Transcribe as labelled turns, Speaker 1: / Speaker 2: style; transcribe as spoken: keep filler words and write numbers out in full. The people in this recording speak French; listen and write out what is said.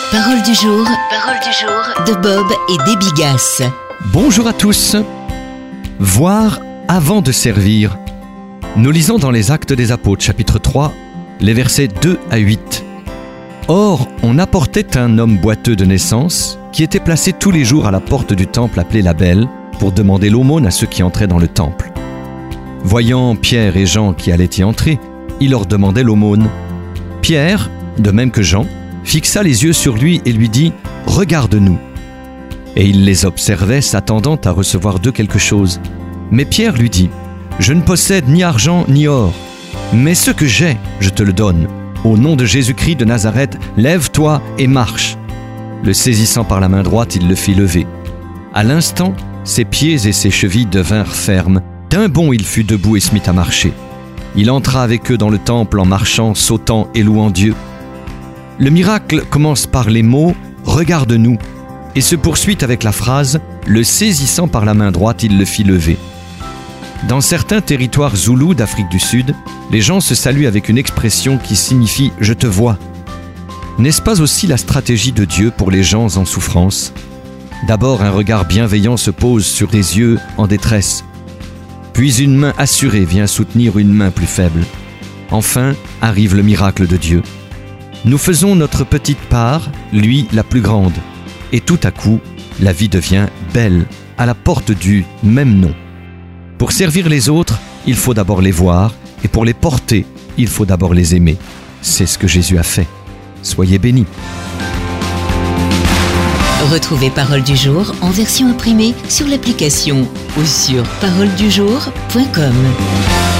Speaker 1: Parole du jour, parole du jour de Bob et Déby Gasse.
Speaker 2: Bonjour à tous. Voir avant de servir. Nous lisons dans les Actes des Apôtres, chapitre trois, les versets deux à huit. Or, on apportait un homme boiteux de naissance qui était placé tous les jours à la porte du temple appelé la Belle pour demander l'aumône à ceux qui entraient dans le temple. Voyant Pierre et Jean qui allaient y entrer, il leur demandait l'aumône. Pierre, de même que Jean, fixa les yeux sur lui et lui dit « Regarde-nous ». Et il les observait, s'attendant à recevoir d'eux quelque chose. Mais Pierre lui dit « Je ne possède ni argent ni or, mais ce que j'ai, je te le donne. Au nom de Jésus-Christ de Nazareth, lève-toi et marche. » Le saisissant par la main droite, il le fit lever. À l'instant, ses pieds et ses chevilles devinrent fermes. D'un bond, il fut debout et se mit à marcher. Il entra avec eux dans le temple en marchant, sautant et louant Dieu. Le miracle commence par les mots « Regarde-nous » et se poursuit avec la phrase « Le saisissant par la main droite, il le fit lever ». Dans certains territoires zoulous d'Afrique du Sud, les gens se saluent avec une expression qui signifie « Je te vois ». N'est-ce pas aussi la stratégie de Dieu pour les gens en souffrance ? D'abord, un regard bienveillant se pose sur des yeux en détresse. Puis une main assurée vient soutenir une main plus faible. Enfin, arrive le miracle de Dieu. Nous faisons notre petite part, lui la plus grande. Et tout à coup, la vie devient belle, à la porte du même nom. Pour servir les autres, il faut d'abord les voir, et pour les porter, il faut d'abord les aimer. C'est ce que Jésus a fait. Soyez bénis.
Speaker 1: Retrouvez Parole du jour en version imprimée sur l'application ou sur parole du jour point com.